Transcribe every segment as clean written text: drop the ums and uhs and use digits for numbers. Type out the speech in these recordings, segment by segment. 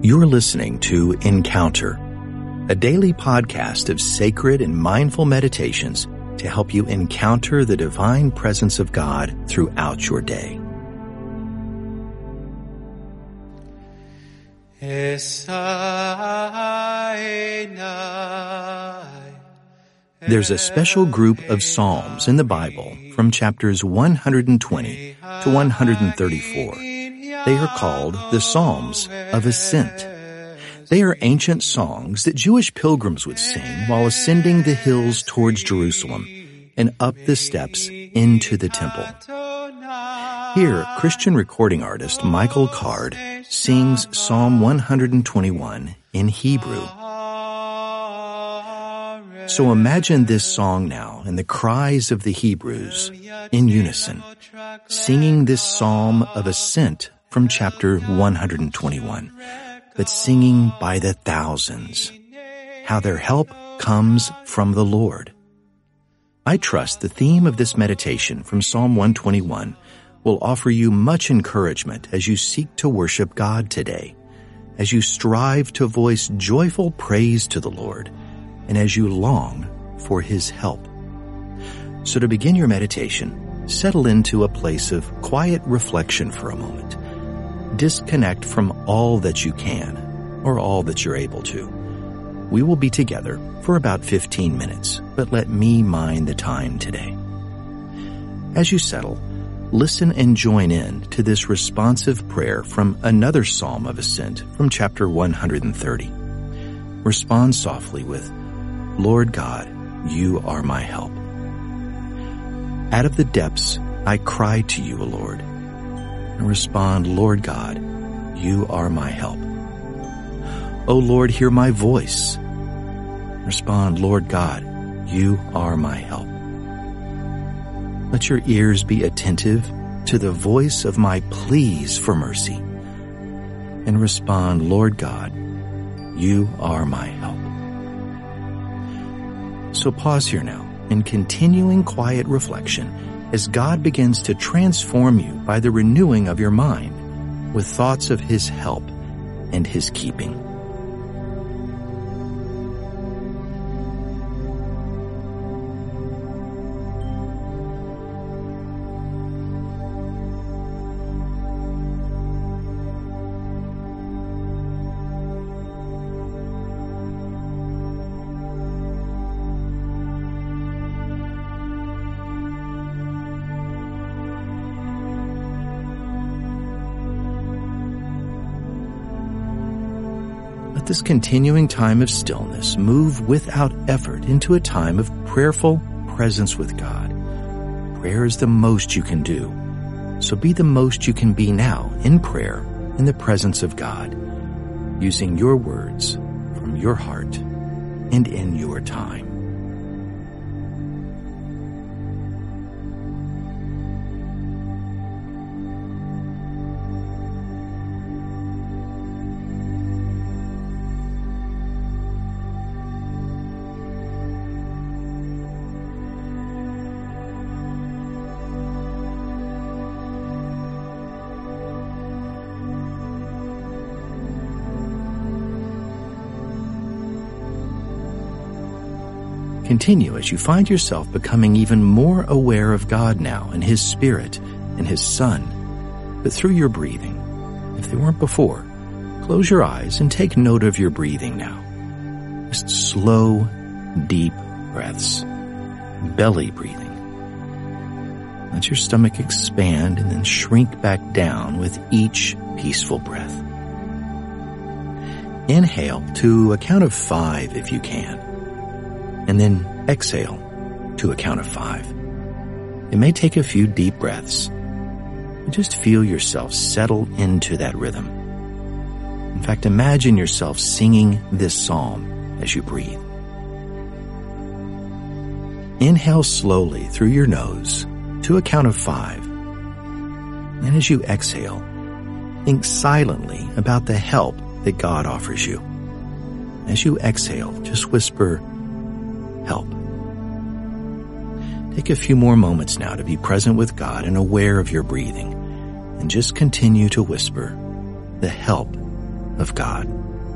You're listening to Encounter, a daily podcast of sacred and mindful meditations to help you encounter the divine presence of God throughout your day. There's a special group of Psalms in the Bible from chapters 120 to 134. They are called the Psalms of Ascent. They are ancient songs that Jewish pilgrims would sing while ascending the hills towards Jerusalem and up the steps into the temple. Here, Christian recording artist Michael Card sings Psalm 121 in Hebrew. So imagine this song now and the cries of the Hebrews in unison, singing this Psalm of Ascent from chapter 121, but singing by the thousands, how their help comes from the Lord. I trust the theme of this meditation from Psalm 121 will offer you much encouragement as you seek to worship God today, as you strive to voice joyful praise to the Lord, and as you long for His help. So to begin your meditation, settle into a place of quiet reflection for a moment. Disconnect from all that you can, or all that you're able to. We will be together for about 15 minutes, but let me mind the time today. As you settle, listen and join in to this responsive prayer from another Psalm of Ascent from chapter 130. Respond softly with, "Lord God, you are my help. Out of the depths I cry to you, O Lord." And respond, "Lord God, you are my help." "O Lord, hear my voice." Respond, "Lord God, you are my help." Let your ears be attentive to the voice of my pleas for mercy. And respond, "Lord God, you are my help." So pause here now in continuing quiet reflection as God begins to transform you by the renewing of your mind with thoughts of His help and His keeping. Let this continuing time of stillness move without effort into a time of prayerful presence with God. Prayer is the most you can do, so be the most you can be now in prayer in the presence of God, using your words from your heart and in your time. Continue as you find yourself becoming even more aware of God now and His Spirit and His Son, but through your breathing. If they weren't before, close your eyes and take note of your breathing now. Just slow, deep breaths, belly breathing. Let your stomach expand and then shrink back down with each peaceful breath. Inhale to a count of 5 if you can. And then exhale to a count of 5. It may take a few deep breaths. Just feel yourself settle into that rhythm. In fact, imagine yourself singing this psalm as you breathe. Inhale slowly through your nose to a count of 5. And as you exhale, think silently about the help that God offers you. As you exhale, just whisper, "Help." Take a few more moments now to be present with God and aware of your breathing, and just continue to whisper the help of God.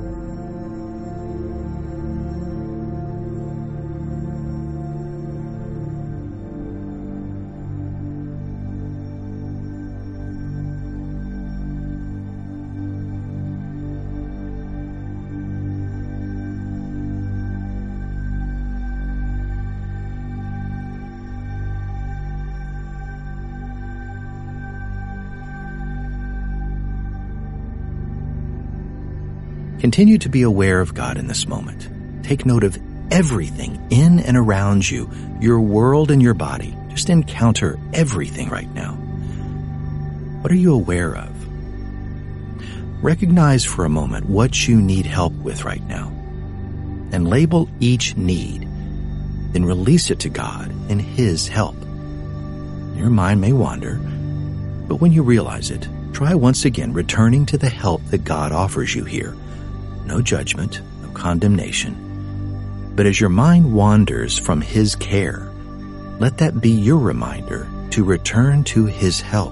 Continue to be aware of God in this moment. Take note of everything in and around you, your world and your body. Just encounter everything right now. What are you aware of? Recognize for a moment what you need help with right now, and label each need. Then release it to God and His help. Your mind may wander, but when you realize it, try once again returning to the help that God offers you here. No judgment, no condemnation. But as your mind wanders from His care, let that be your reminder to return to His help.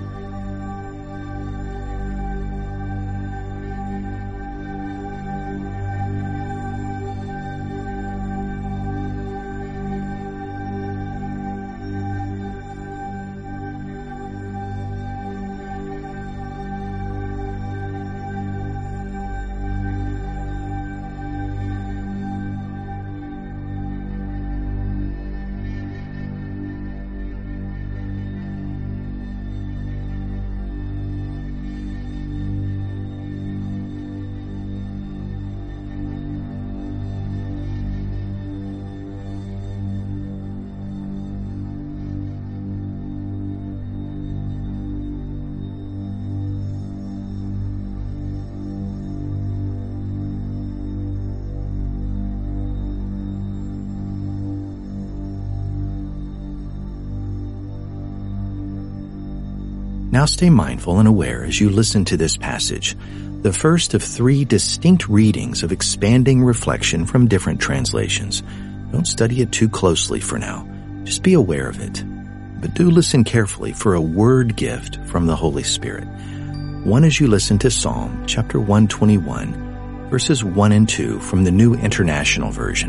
Now stay mindful and aware as you listen to this passage, the first of 3 distinct readings of expanding reflection from different translations. Don't study it too closely for now. Just be aware of it. But do listen carefully for a word gift from the Holy Spirit. One as you listen to Psalm chapter 121, verses 1 and 2 from the New International Version.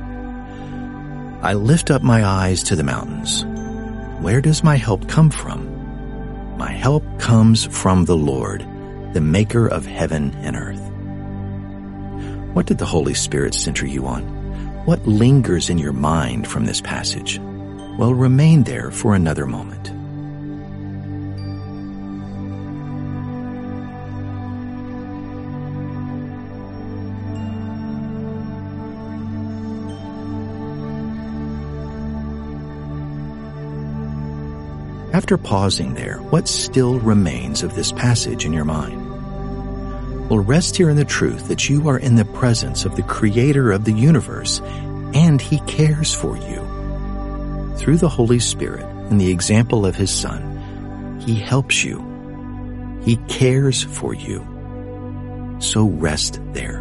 I lift up my eyes to the mountains. Where does my help come from? My help comes from the Lord, the maker of heaven and earth. What did the Holy Spirit center you on? What lingers in your mind from this passage? Well, remain there for another moment. After pausing there, what still remains of this passage in your mind? Well, rest here in the truth that you are in the presence of the Creator of the universe, and He cares for you. Through the Holy Spirit and the example of His Son, He helps you. He cares for you. So rest there.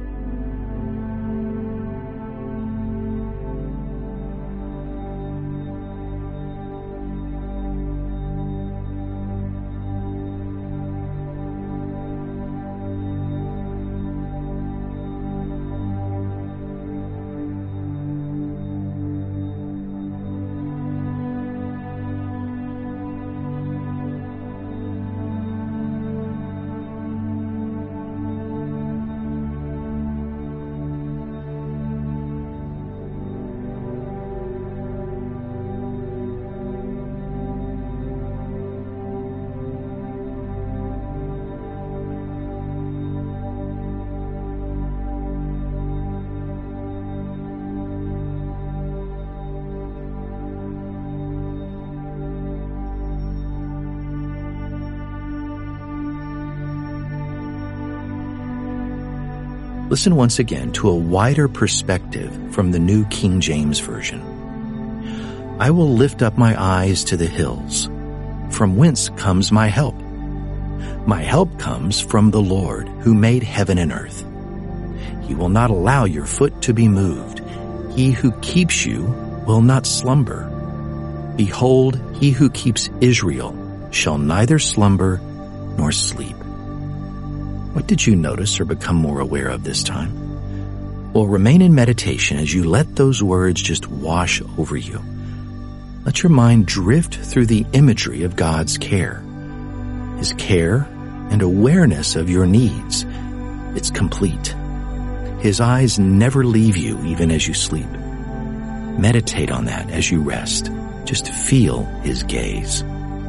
Listen once again to a wider perspective from the New King James Version. I will lift up my eyes to the hills. From whence comes my help? My help comes from the Lord, who made heaven and earth. He will not allow your foot to be moved. He who keeps you will not slumber. Behold, he who keeps Israel shall neither slumber nor sleep. What did you notice or become more aware of this time? Well, remain in meditation as you let those words just wash over you. Let your mind drift through the imagery of God's care. His care and awareness of your needs. It's complete. His eyes never leave you even as you sleep. Meditate on that as you rest. Just feel His gaze.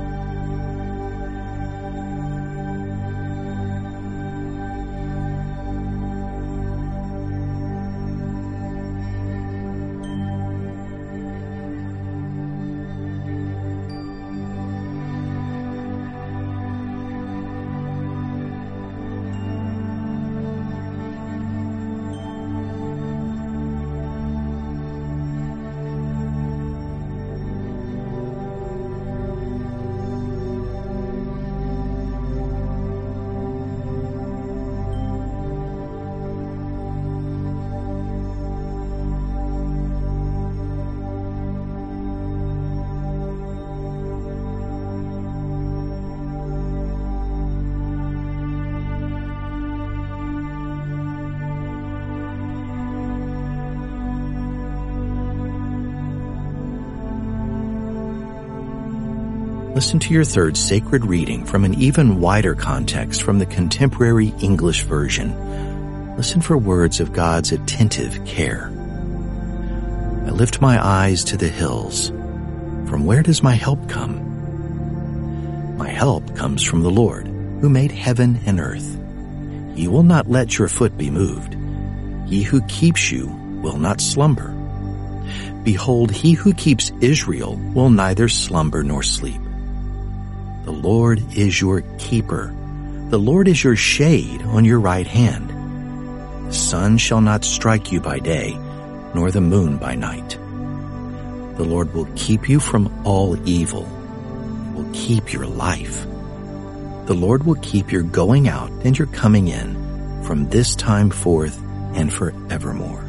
Listen to your third sacred reading from an even wider context from the contemporary English version. Listen for words of God's attentive care. I lift my eyes to the hills. From where does my help come? My help comes from the Lord, who made heaven and earth. He will not let your foot be moved. He who keeps you will not slumber. Behold, he who keeps Israel will neither slumber nor sleep. The Lord is your keeper. The Lord is your shade on your right hand. The sun shall not strike you by day, nor the moon by night. The Lord will keep you from all evil. He will keep your life. The Lord will keep your going out and your coming in from this time forth and forevermore.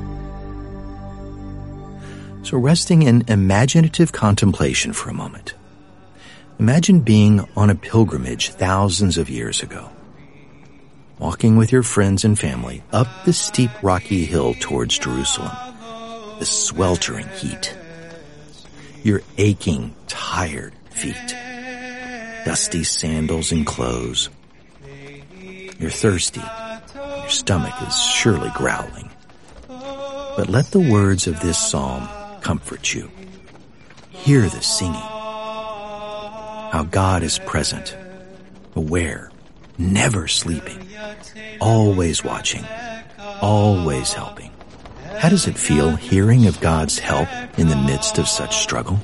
So resting in imaginative contemplation for a moment. Imagine being on a pilgrimage thousands of years ago, walking with your friends and family up the steep rocky hill towards Jerusalem, the sweltering heat, your aching, tired feet, dusty sandals and clothes. You're thirsty, your stomach is surely growling. But let the words of this psalm comfort you. Hear the singing. How God is present, aware, never sleeping, always watching, always helping. How does it feel hearing of God's help in the midst of such struggle?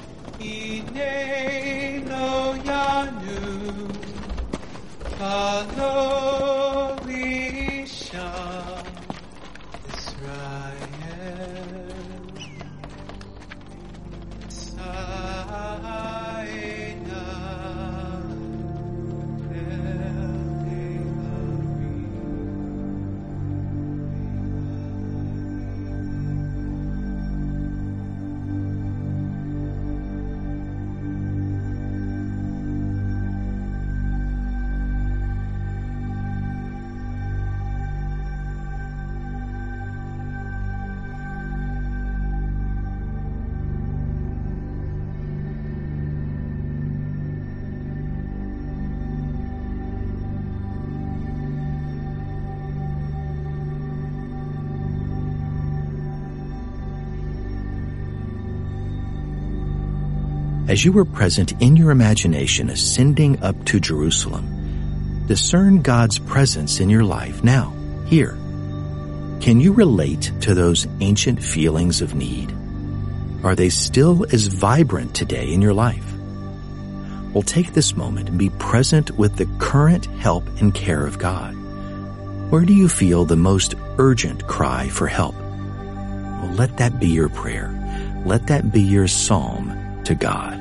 As you were present in your imagination ascending up to Jerusalem, discern God's presence in your life now, here. Can you relate to those ancient feelings of need? Are they still as vibrant today in your life? Well, take this moment and be present with the current help and care of God. Where do you feel the most urgent cry for help? Well, let that be your prayer. Let that be your psalm to God.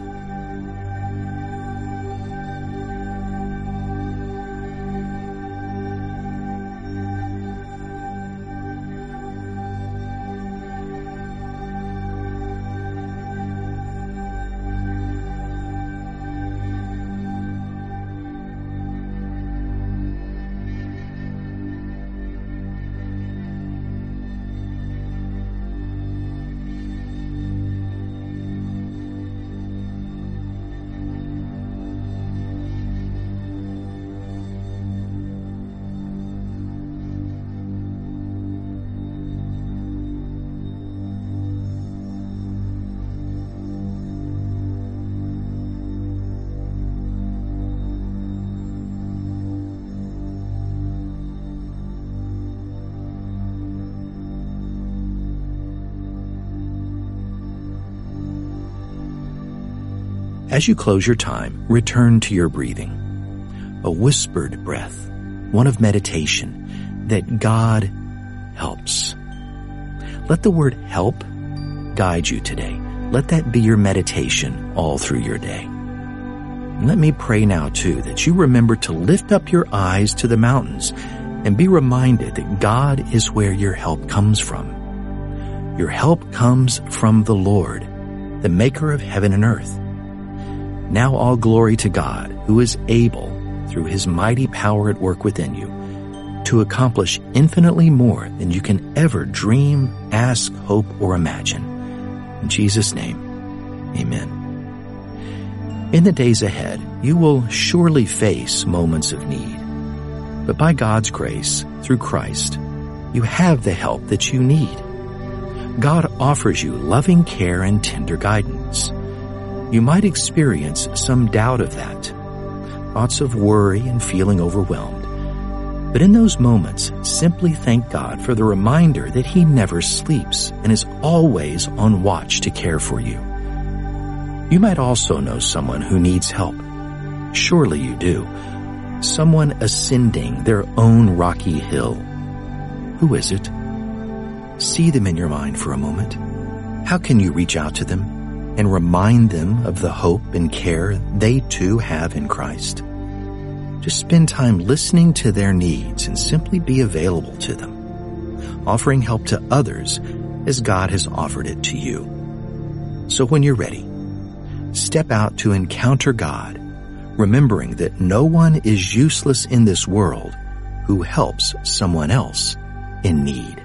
As you close your time, return to your breathing. A whispered breath, one of meditation, that God helps. Let the word help guide you today. Let that be your meditation all through your day. And let me pray now, too, that you remember to lift up your eyes to the mountains and be reminded that God is where your help comes from. Your help comes from the Lord, the maker of heaven and earth. Now all glory to God, who is able, through his mighty power at work within you, to accomplish infinitely more than you can ever dream, ask, hope, or imagine. In Jesus' name, amen. In the days ahead, you will surely face moments of need. But by God's grace, through Christ, you have the help that you need. God offers you loving care and tender guidance. You might experience some doubt of that, thoughts of worry and feeling overwhelmed. But in those moments, simply thank God for the reminder that he never sleeps and is always on watch to care for you. You might also know someone who needs help. Surely you do. Someone ascending their own rocky hill. Who is it? See them in your mind for a moment. How can you reach out to them and remind them of the hope and care they too have in Christ? Just spend time listening to their needs and simply be available to them, offering help to others as God has offered it to you. So when you're ready, step out to encounter God, remembering that no one is useless in this world who helps someone else in need.